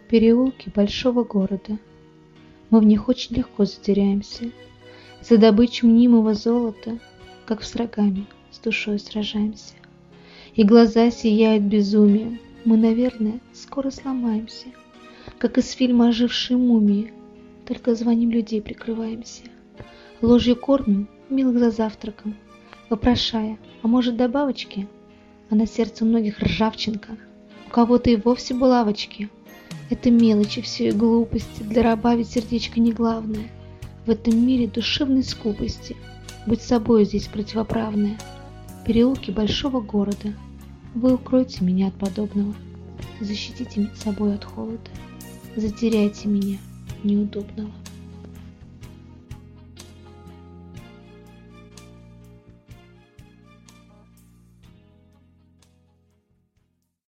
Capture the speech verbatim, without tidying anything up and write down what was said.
Переулки большого города, мы в них очень легко затеряемся. За добычу мнимого золота, как с врагами, с душой сражаемся. И глаза сияют безумием, мы, наверное, скоро сломаемся. Как из фильма ожившие мумии, только званием людей прикрываемся. Ложью кормим милых за завтраком, вопрошая, а может добавочки? А на сердце у многих ржавчинка, у кого-то и вовсе булавочки. Это мелочи, все и глупости, для раба ведь сердечко не главное. В этом мире душевной скупости, быть собой здесь противоправное. Переулки большого города, вы укройте меня от подобного, защитите собой от холода, затеряйте меня неудобного.